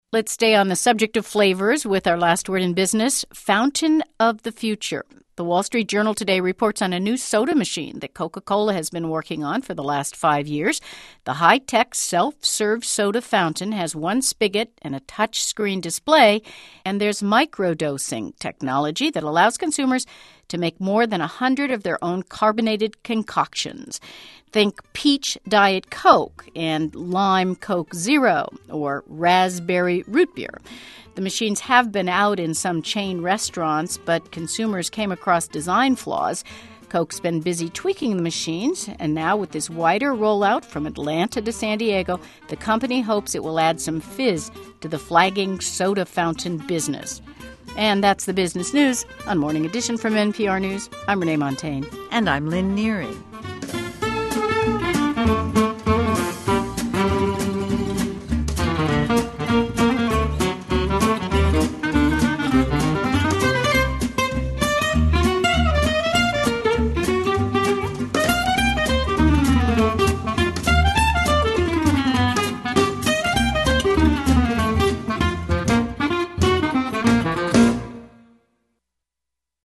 Let's stay on the subject of flavors with our last word in business, fountain of the future. The Wall Street Journal today reports on a new soda machine that Coca-Cola has been working on for the last 5 years. The high-tech self-serve soda fountain has one spigot and a touch-screen display, and there's microdosing technology that allows consumers to make more than 100 of their own carbonated concoctions. Think peach Diet Coke and lime Coke Zero or raspberry root beer. The machines have been out in some chain restaurants, but consumers came across design flaws. Coke's been busy tweaking the machines, and now with this wider rollout from Atlanta to San Diego, the company hopes it will add some fizz to the flagging soda fountain business. And that's the business news on Morning Edition from NPR News. I'm Renee Montagne. And I'm Lynn Neary.